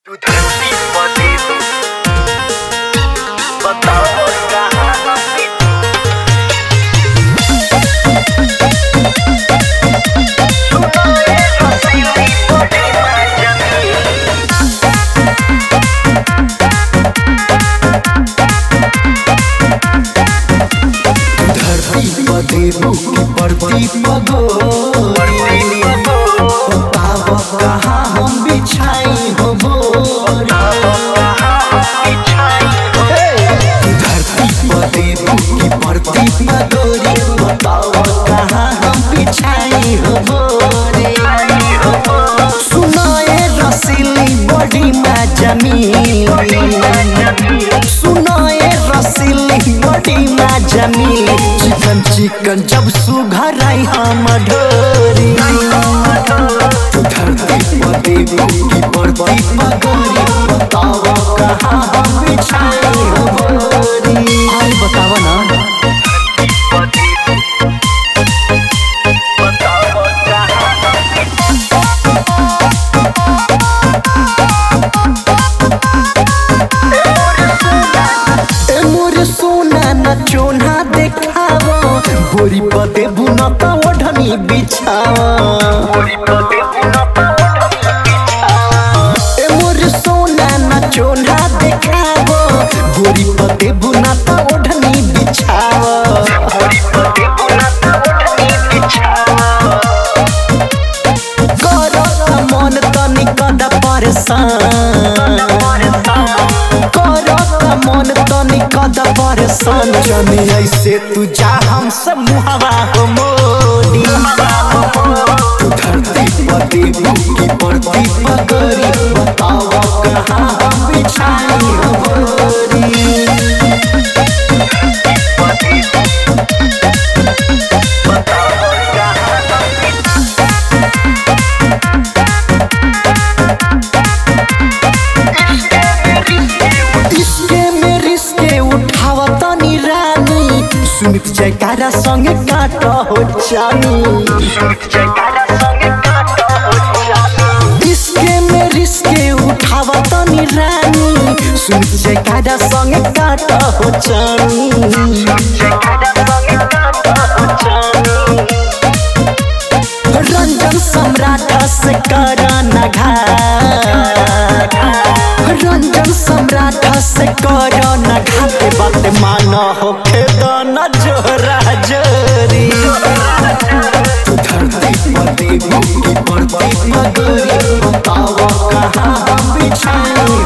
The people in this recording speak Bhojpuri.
तू धरती पर दे दो, बताओ कहाँ हम सुनाए रसीली बड़ी धरती पर देबू की परती बताव कहाँ हम बिछाई हो मोर। धरती पर देबू की परती बताव कहाँ हम बिछाई हो मोरे। सुनाए रसीली बड़ी मजा मिली, सुनाए रसीली बड़ी मजा मिली। चिकन चिकन जब सुघराई हम ढोरी। धरती पर देबू की परती बताव कहाँ हम बिछाई हो मोरी। आई बताव ना चोना देखावो गोरी पते बुनता ओढ़नी बिछावो। ए मोर सोना ना चोना देखावो गोरी पते बुनता ओढ़नी बिछावो। करो मन तनी कदा परेशान, मन तनी कदा परेशान। जनी ऐसे तू जा हमसे मुहवा हो मोरी। धरती पर देबू की परती पगरी बताव कहाँ हम बिछाई हो मोरी। सुमित जयकारा संगे काट हो चानी। इसके में रिस्के उठावा तनी रानी। सुमित जयकारा संगे काट हो चानी। रंजन सम्राट से करना घाट, रंजन सम्राट से करना घाट। बात माना हो खेदना जोरा जोरी। धरती पर देबू की परती बताव कहाँ हम बिछाई